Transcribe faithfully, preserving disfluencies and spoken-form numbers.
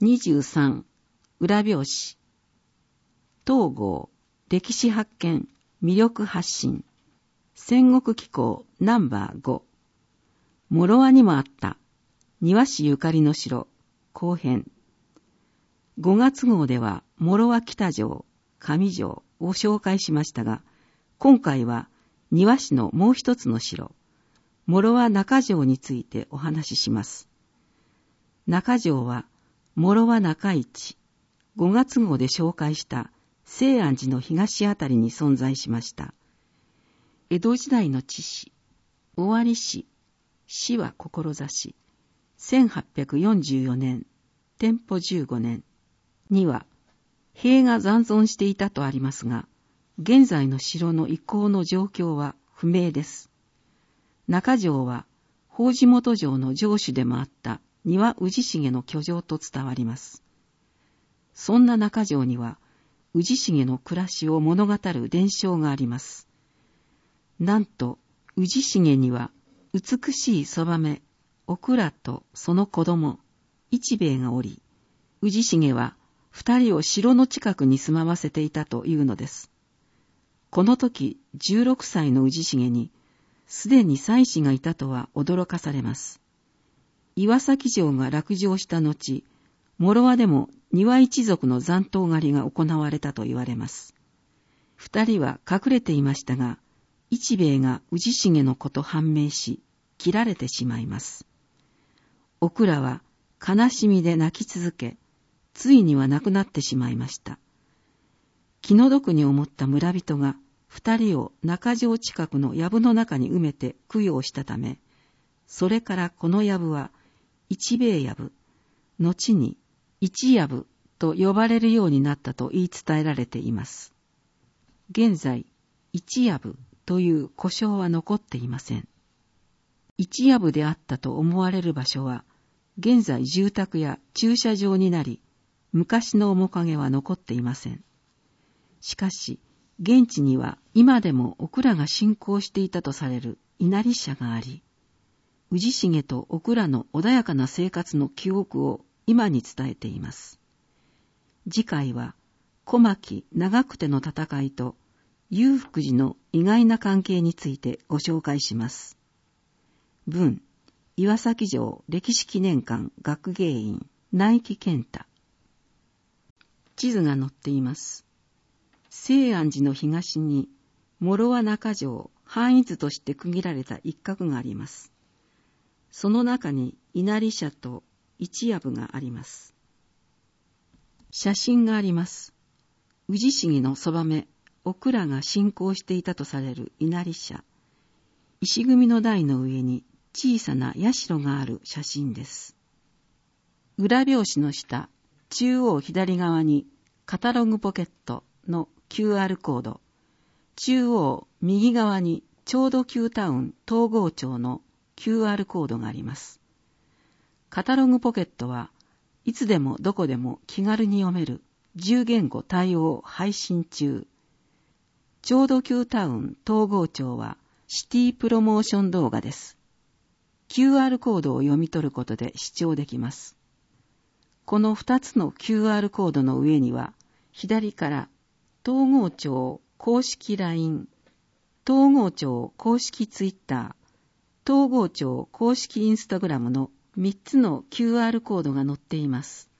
にじゅうさん裏表紙東郷歴史発見魅力発信戦国紀行ナンバーご諸輪にもあった庭師ゆかりの城後編ごがつ号では諸輪北城上城を紹介しましたが、今回は庭師のもう一つの城諸輪中城についてお話しします。中城は諸輪中市ごがつ号で紹介した西安寺の東あたりに存在しました。江戸時代の知史尾張氏死は志せんはっぴゃくよんじゅうよねん天保じゅうごねんには塀が残存していたとありますが、現在の城の遺構の状況は不明です。中城は法事元城の城主でもあった丹羽氏重の居城と伝わります。そんな中城には氏重の暮らしを物語る伝承があります。なんと氏重には美しいそばめお倉とその子供一兵衛がおり、氏重は二人を城の近くに住まわせていたというのです。この時じゅうろくさいの氏重にすでに妻子がいたとは驚かされます。岩崎城が落城した後、諸輪でも丹羽一族の残党狩りが行われたと言われます。二人は隠れていましたが、一兵衛が氏重の子と判明し、切られてしまいます。お倉は悲しみで泣き続け、ついには亡くなってしまいました。気の毒に思った村人が二人を中城近くの藪の中に埋めて供養したため、それからこの藪は一兵衛藪、後に一藪と呼ばれるようになったと言い伝えられています。現在、一藪という呼称は残っていません。一藪であったと思われる場所は、現在住宅や駐車場になり、昔の面影は残っていません。しかし、現地には今でもお倉が信仰していたとされる稲荷社があり、氏重とお倉の穏やかな生活の記憶を今に伝えています。次回は小牧長久手の戦いと永福寺の意外な関係についてご紹介します。文岩崎城歴史記念館学芸員内木健太。地図が載っています。西安寺の東に諸輪中城範囲図として区切られた一角があります。その中に稲荷社と一藪があります。写真があります。氏重のそばめお倉が信仰していたとされる稲荷社、石組みの台の上に小さな社がある写真です。裏表紙の下中央左側にカタログポケットの キューアール コード、中央右側に調度旧タウン東郷町の キューアール コードがあります。カタログポケットはいつでもどこでも気軽に読めるじゅう言語対応配信中。調度旧タウン東郷町はシティプロモーション動画です。キューアール コードを読み取ることで視聴できます。このふたつの キューアール コードの上には、左から東郷町公式 ライン、東郷町公式 ツイッター、東郷町公式インスタグラムのみっつの キューアール コードが載っています。